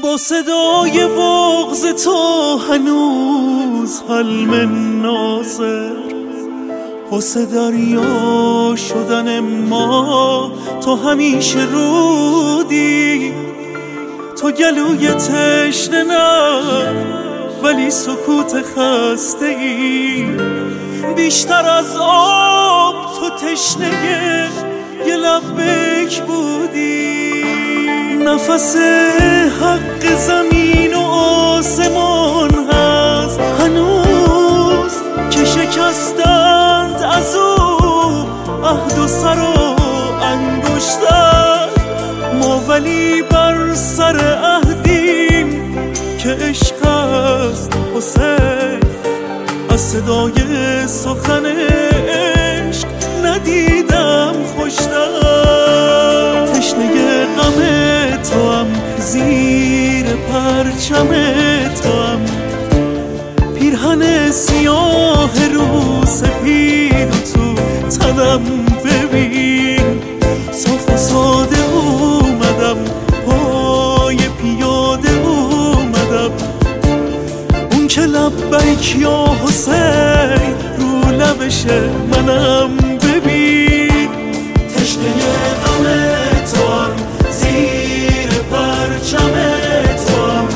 با صدای بغض تو هنوز حلم ناصر، واسه دریا شدن ما تو همیشه رودی. تو گلوی تشنه نه ولی سکوت خسته ای، بیشتر از آب تو تشنه یه لبک بودی. نفس حق زمین و آسمان هست هنوز که شکستند از او عهد و سر و انگشتر. ما ولی بر سر عهدیم که عشق است حسین، از صدای سخن عشق ندیدم خوشتر. تشنه غم تو هم زیر پرچم تو هم، پیرهن سیاه رو سپید و تو تنم ببین. صاف و ساده اومدم پای پیاده اومدم، اون که لبیک یا حسین رو لبشه منم ببین. تشنه غم تو هم زیر پرچم تو هم،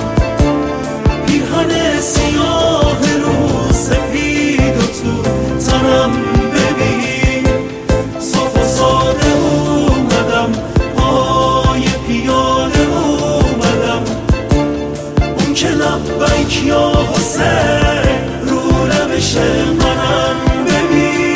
پیرهن سیاه رو سپید و تو تنم ببین. صاف و ساده اومدم پای پیاده اومدم، اون که لبیک یا حسین رو لبشه منم ببین.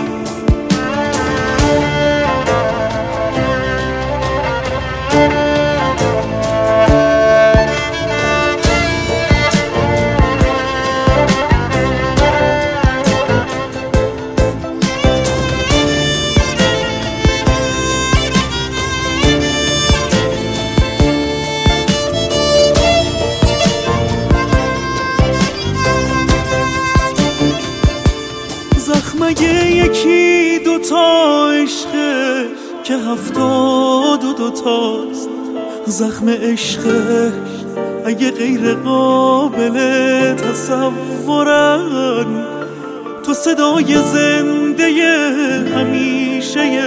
مگه یکی دوتا عشقه که 72 تاست. زخم عشقه اگه غیر قابل تصورن، تو صدای زنده همیشه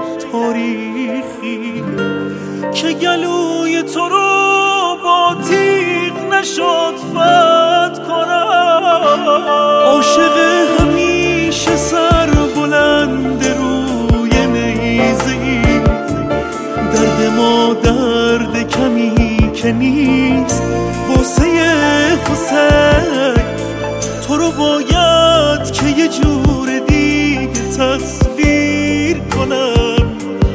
تاریخی که گلوی تو رو با تیغ نشد فتح کنن. عاشق همیشه سر بلند روی نیزه‌ای، درد ما درد کمی که نیست واسه حسین. تو رو باید که یه جور دیگه تصویر کنم،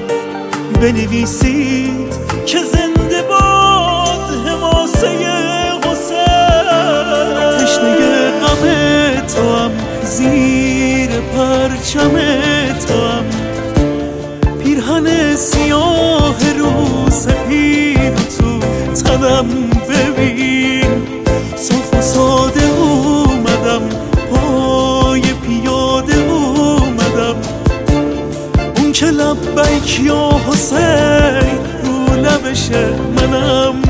بنویسید که زنده باد حماسه حسین. تشنه غم تو هم زیر پرچم تو هم، پیرهن سیاه رو سپید و تو تنم ببین. صاف و ساده اومدم پای پیاده اومدم، اون که لبیک یا حسین رو لبشه منم